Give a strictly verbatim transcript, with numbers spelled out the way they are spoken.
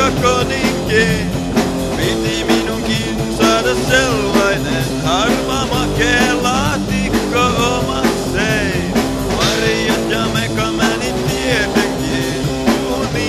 koninki. Piti minunkin saada sellainen harma makea laatikko oma.